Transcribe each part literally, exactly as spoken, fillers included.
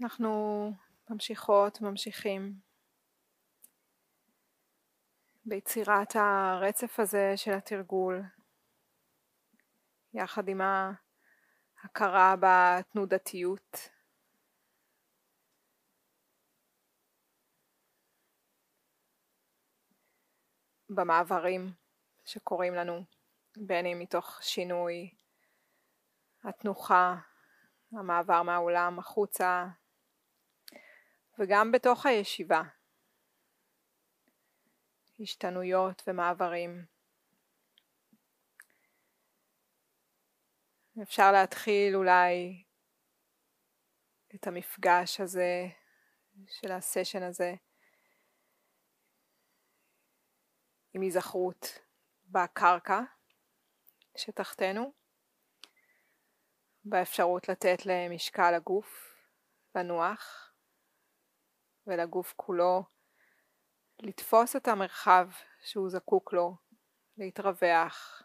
אנחנו ממשיכות וממשיכים ביצירת הרצף הזה של התרגול, יחד עם ההכרה בתנודתיות, במעברים שקורים לנו, בין אם מתוך שינוי התנוחה, המעבר מהאולם החוצה, וגם בתוך הישיבה, השתנויות ומעברים. אפשר להתחיל אולי את המפגש הזה של הסשן הזה עם היזכרות בקרקע שתחתנו, באפשרות לתת למשקל הגוף לנוח ולגוף כולו לתפוס את המרחב שהוא זקוק לו, להתרווח,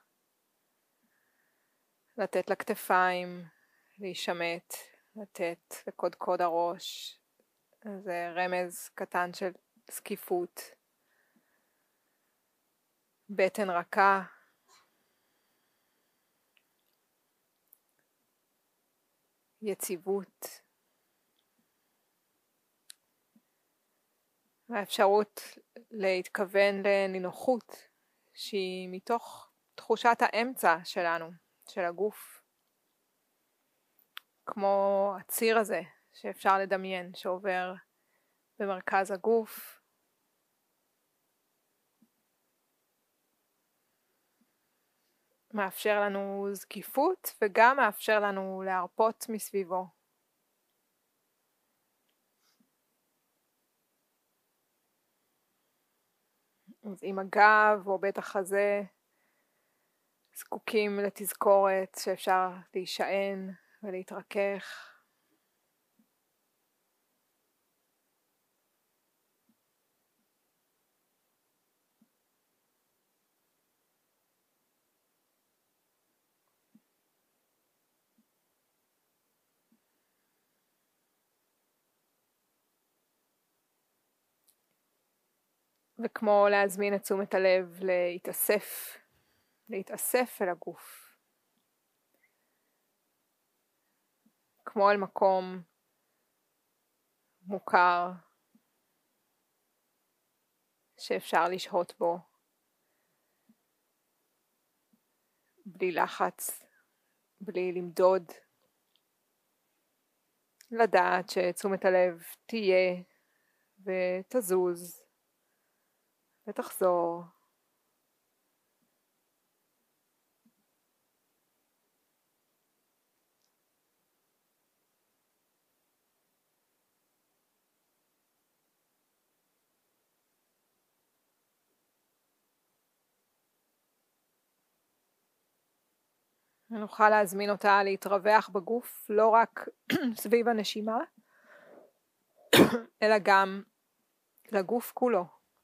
לתת לכתפיים להישמט, לתת לקודקוד הראש, זה רמז קטן של זקיפות, בטן רכה, יציבות, האפשרות להתכוון לנינוחות שהיא מתוך תחושת האמצע שלנו, של הגוף, כמו הציר הזה שאפשר לדמיין שעובר במרכז הגוף, מאפשר לנו זקיפות וגם מאפשר לנו להרפות מסביבו. אז עם הגב או בית החזה זקוקים לתזכורת שאפשר להישען ולהתרכך. וכמו להזמין את תשומת הלב להתאסף, להתאסף אל הגוף. כמו אל מקום מוכר שאפשר לשהות בו, בלי לחץ, בלי למדוד. לדעת שתשומת הלב תהיה ותזוז ותחזור. ונוכל להזמין אותה להתרווח בגוף, לא רק סביב הנשימה, אלא גם לגוף כולו.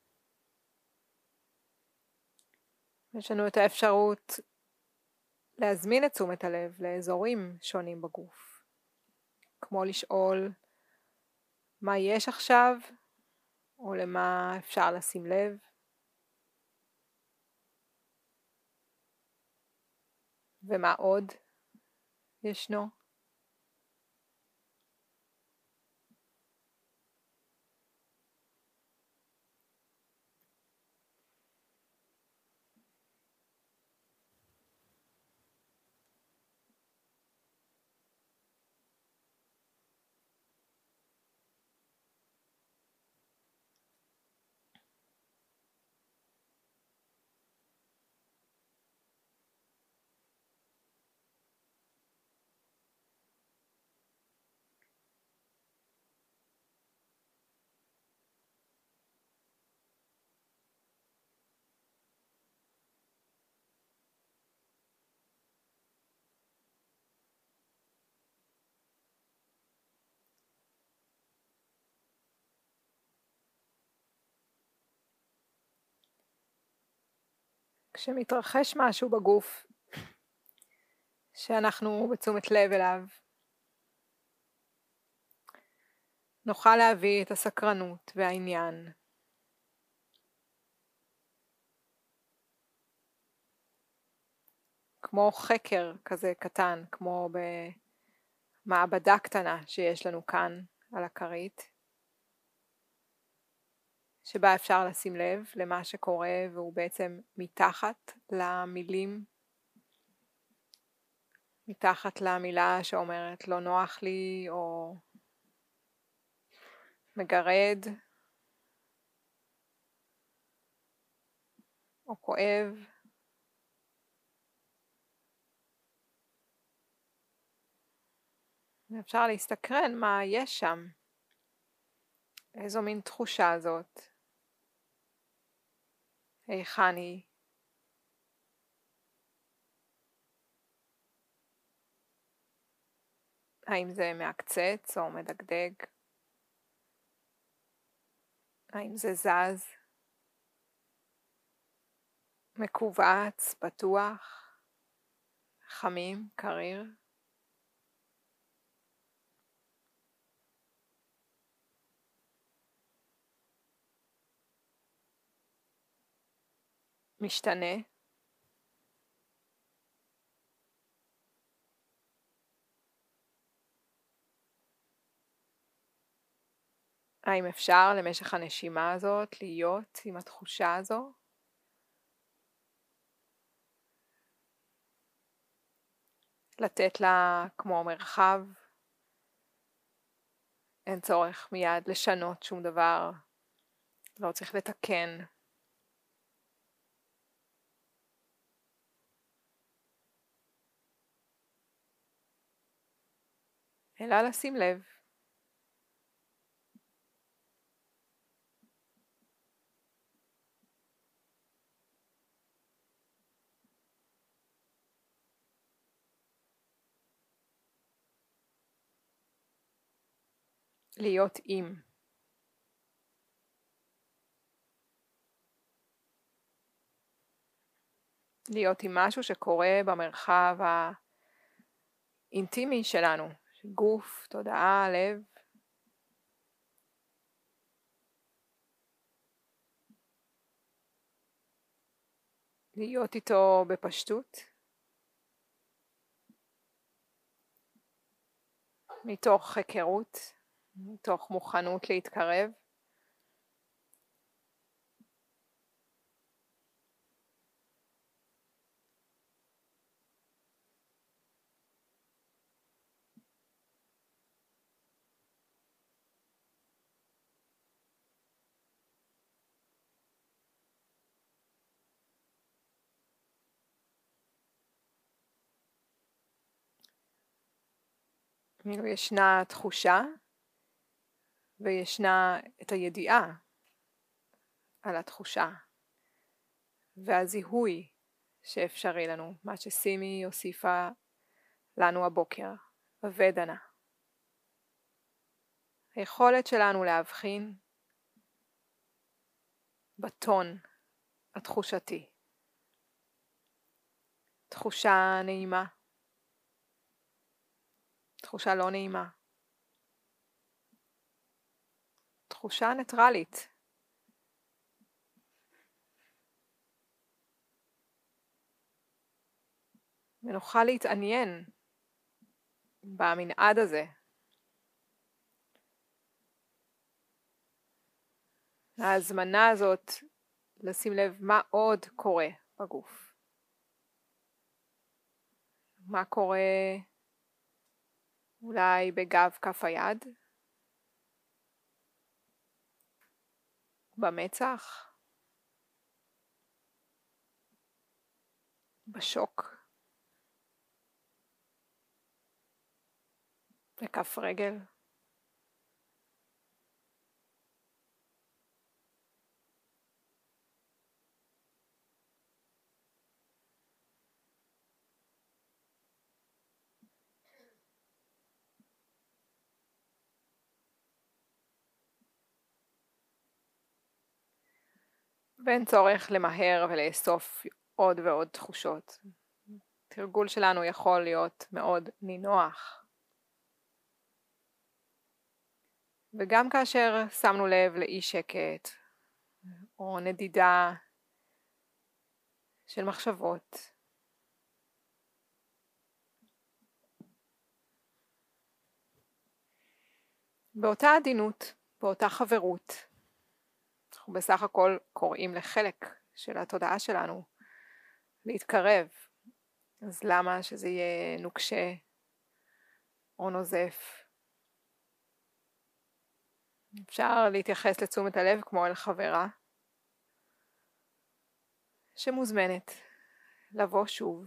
יש לנו את האפשרות להזמין את תשומת הלב לאזורים שונים בגוף, כמו לשאול מה יש עכשיו, או למה אפשר לשים לב. ומה עוד ישנו? כשמתרחש משהו בגוף שאנחנו בתשומת לב אליו, נוכל להביא את הסקרנות והעניין. כמו חקר כזה קטן, כמו במעבדה קטנה שיש לנו כאן על הכרית, שבה אפשר לשים לב למה שקורה והוא בעצם מתחת למילים, מתחת למילה שאומרת לא נוח לי או מגרד או כואב. אפשר להסתקרן מה יש שם, איזו מין תחושה זאת, היכן היא. האם זה מעקצץ או מדגדג? האם זה זז? מקובץ, פתוח, חמים, קריר? משתנה? האם אפשר למשך הנשימה הזאת להיות עם התחושה הזו? לתת לה כמו מרחב, אין צורך מיד לשנות שום דבר, לא צריך לתקן. אלא לשים לב. להיות עם. להיות עם משהו שקורה במרחב האינטימי שלנו, גוף, תודעה, לב. להיות איתו בפשטות. מתוך היכרות, מתוך מוכנות להתקרב. כאילו ישנה תחושה וישנה את הידיעה על התחושה והזיהוי שאפשרי לנו, מה שסימי הוסיפה לנו הבוקר, הוודנה. היכולת שלנו להבחין בטון התחושתי. תחושה נעימה, תחושה לא נעימה, תחושה ניטרלית. ונוכל להתעניין במנעד הזה. ההזמנה הזאת לשים לב מה עוד קורה בגוף. מה קורה אולי בגב כף היד, במצח, בשוק, בכף רגל. ואין צורך למהר ולאסוף עוד ועוד תחושות. תרגול שלנו יכול להיות מאוד נינוח. וגם כאשר שמנו לב לאי שקט או נדידה של מחשבות, באותה עדינות, באותה חברות, אנחנו בסך הכל קוראים לחלק של התודעה שלנו להתקרב. אז למה שזה יהיה נוקשה או נוזף? אפשר להתייחס לתשומת הלב כמו אל חברה שמוזמנת לבוא שוב.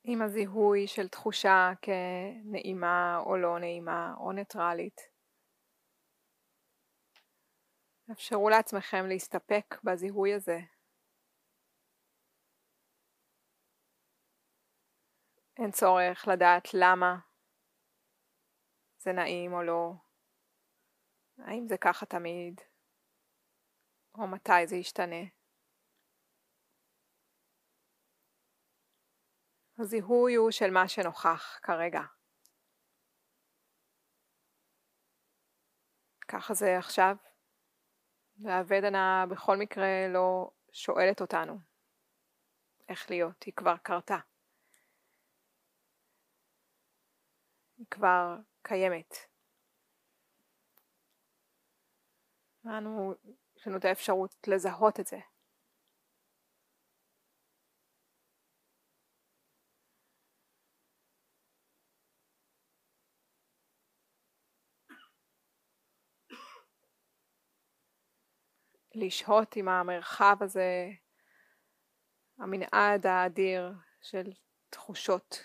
עם הזיהוי של תחושה כנעימה או לא נעימה או ניטרלית. אפשרו לעצמכם להסתפק בזיהוי הזה. אין צורך לדעת למה זה נעים או לא. האם זה ככה תמיד, או מתי זה ישתנה. הזיהוי הוא של מה שנוכח כרגע. ככה זה עכשיו. והוודנה בכל מקרה לא שואלת אותנו איך להיות, היא כבר קרתה. היא כבר קיימת. אנו, יש לנו את האפשרות לזהות את זה. לשהות עם המרחב הזה, המנעד האדיר של תחושות.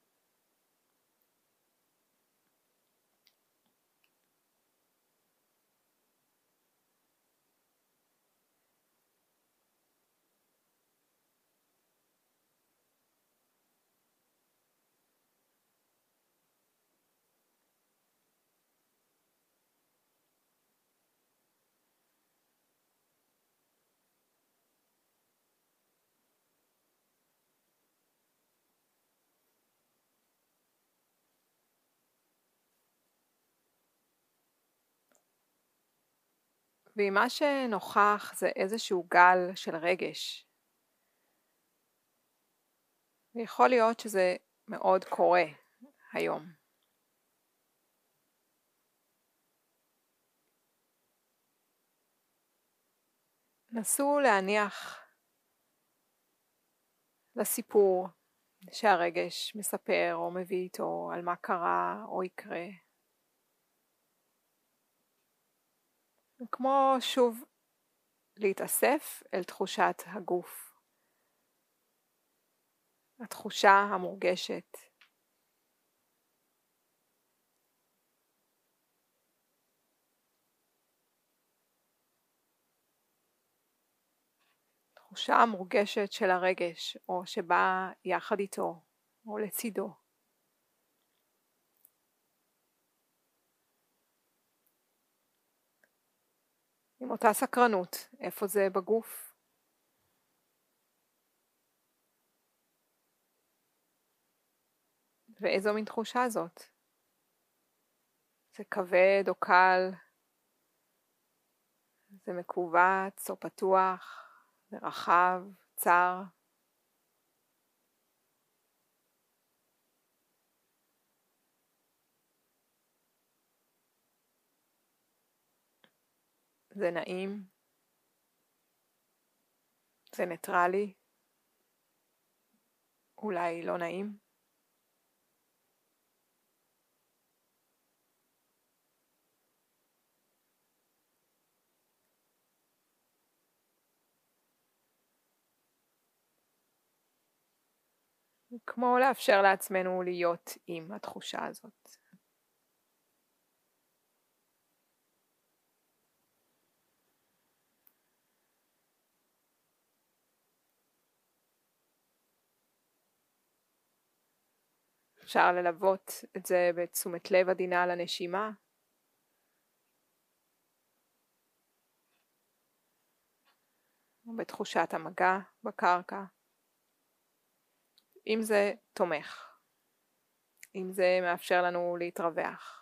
ואם מה שנוכח זה איזשהו גל של רגש, ויכול להיות שזה מאוד קורה היום. נסו להניח לסיפור שהרגש מספר או מביא איתו על מה קרה או יקרה. כמו שוב להתאסף אל תחושת הגוף. התחושה המורגשת. תחושה המורגשת של הרגש, או שבאה יחד איתו, או לצידו. עם אותה סקרנות, איפה זה בגוף? ואיזו מין תחושה זאת? זה כבד או קל? זה מקובץ או פתוח? זה רחב, צר? זה נעים? זה ניטרלי? אולי לא נעים? כמו לאפשר לעצמנו להיות עם התחושה הזאת. אפשר ללוות את זה בתשומת לב עדינה לנשימה. בתחושת המגע בקרקע. אם זה תומך. אם זה מאפשר לנו להתרווח.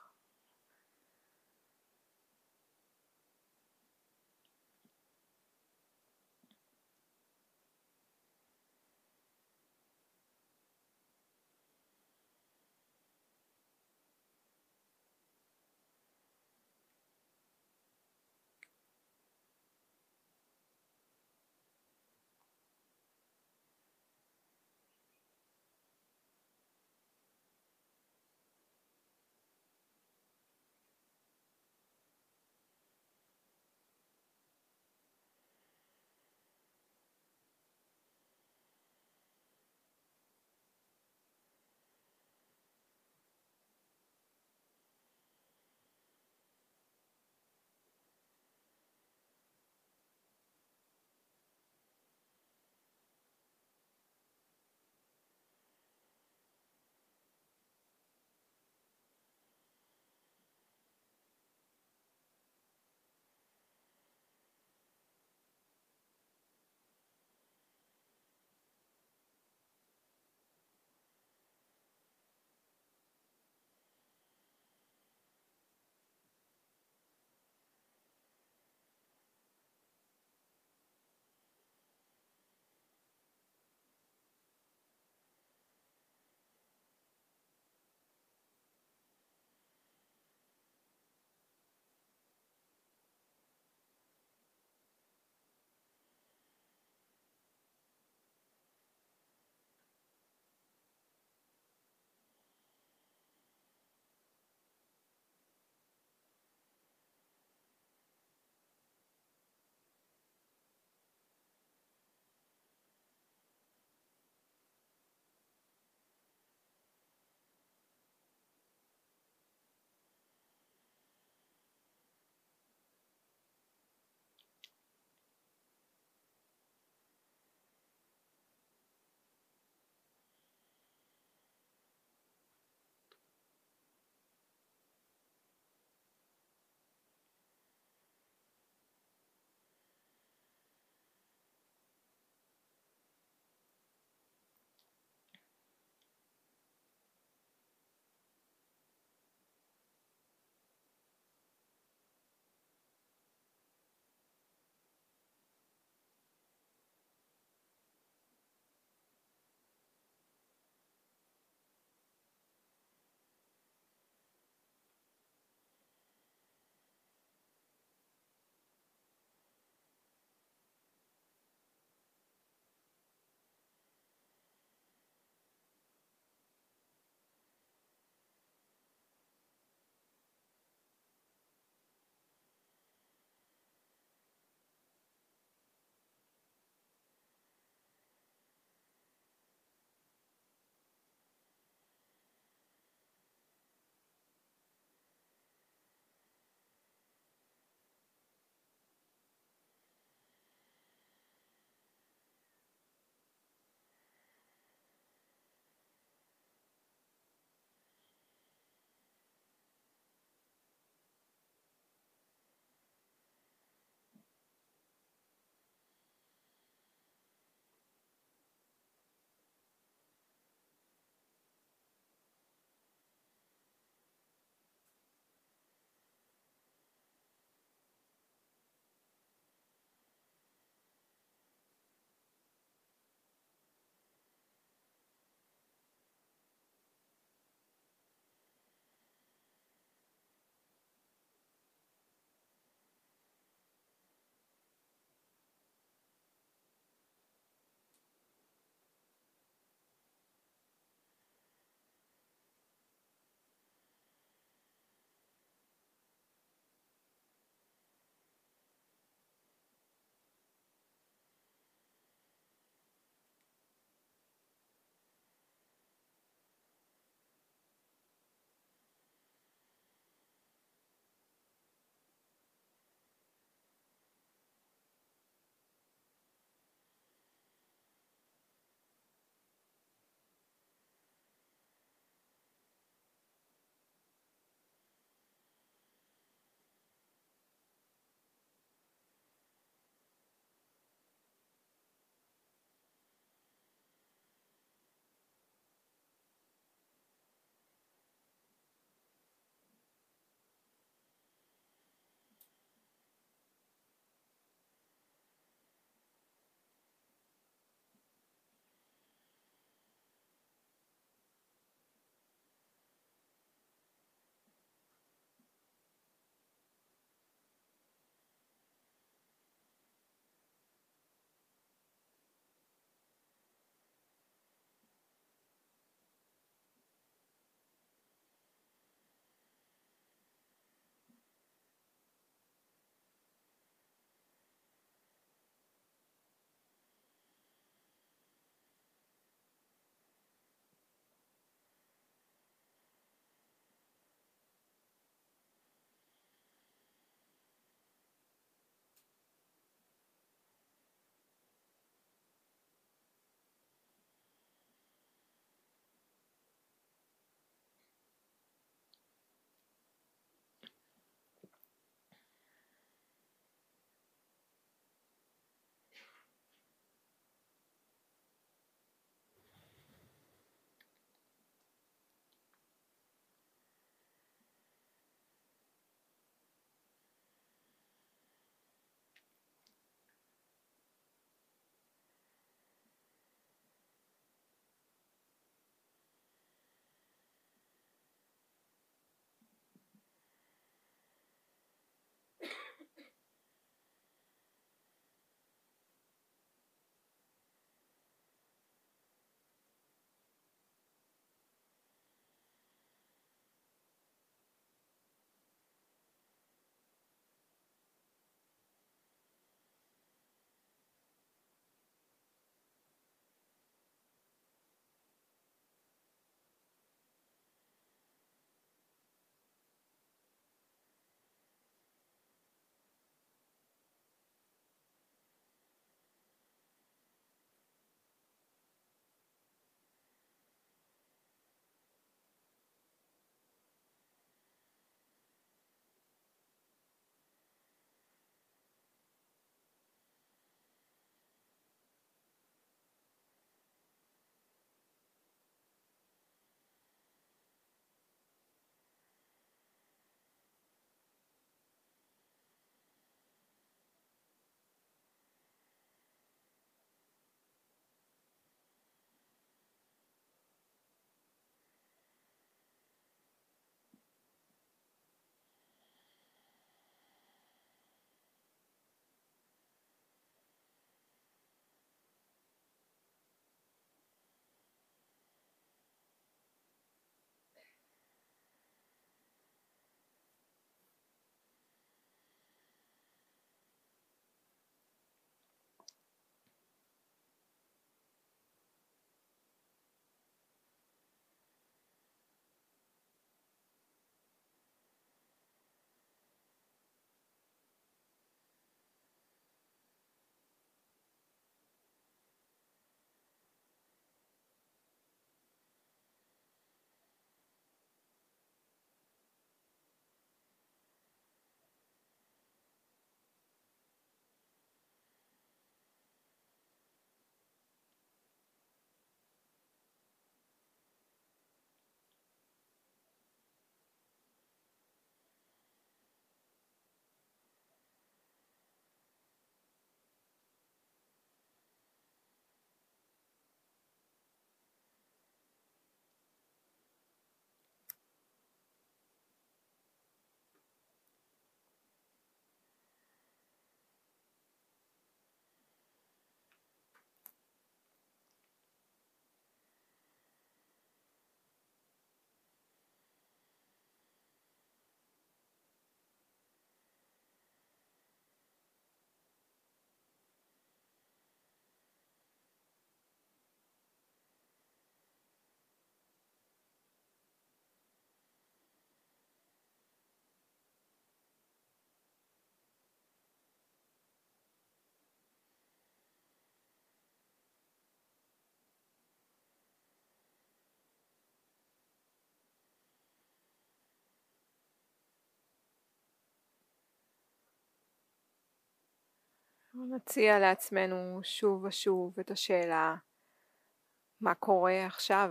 נציע לעצמנו שוב ושוב את השאלה, מה קורה עכשיו?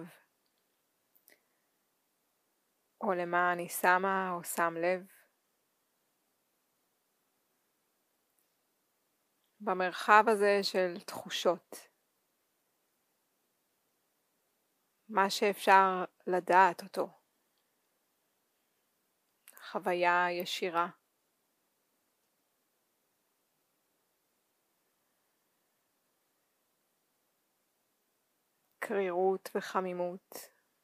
או למה אני שמה או שם לב? במרחב הזה של תחושות, מה שאפשר לדעת אותו, חוויה ישירה. קרירות וחמימות,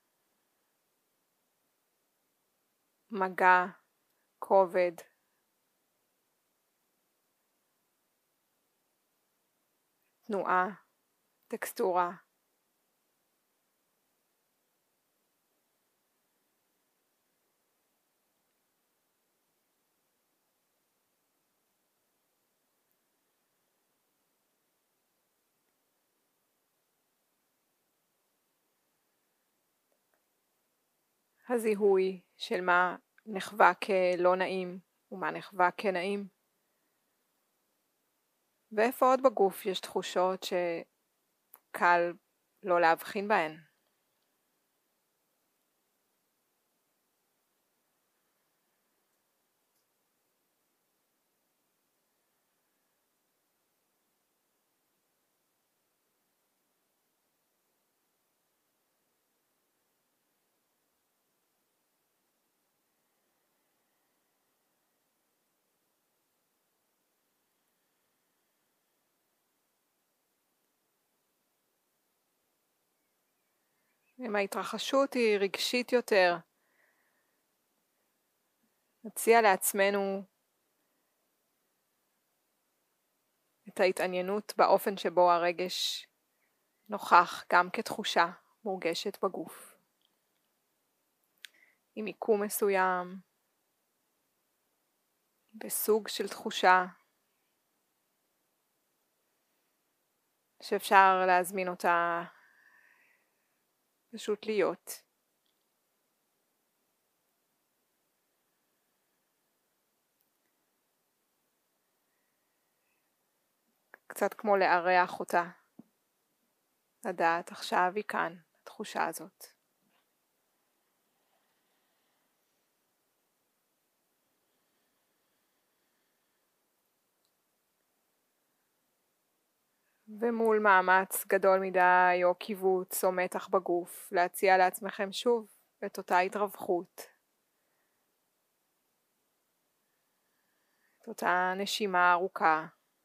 מגע, כובד, תנועה, טקסטורה. הזיהוי של מה נחווה כלא נעים ומה נחווה כנעים. ואיפה עוד בגוף יש תחושות שקל לא להבחין בהן. אם ההתרחשות היא רגשית יותר, נציע לעצמנו את ההתעניינות באופן שבו הרגש נוכח גם כתחושה מורגשת בגוף. עם מיקום מסוים, בסוג של תחושה, שאפשר להזמין אותה פשוט להיות. קצת כמו לארח אותה. לדעת עכשיו היא כאן, התחושה הזאת. ומול מאמץ גדול מדי או קיבוץ או מתח בגוף, להציע לעצמכם שוב את אותה התרווחות. את אותה נשימה ארוכה.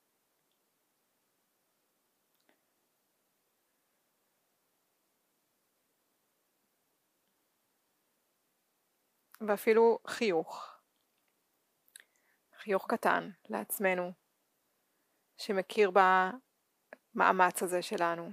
ואפילו חיוך. חיוך קטן לעצמנו, שמכיר במאמץ הזה שלנו.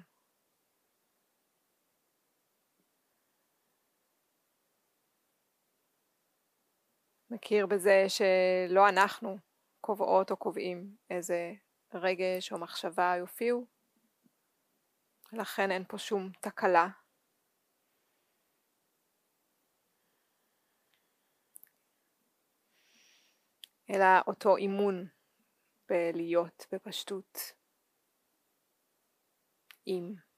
מכיר בזה שלא אנחנו קובעות או קובעים איזה רגש או מחשבה יופיעו. לכן אין פה שום תקלה. אלא אותו אימון בלהיות בפשטות עם.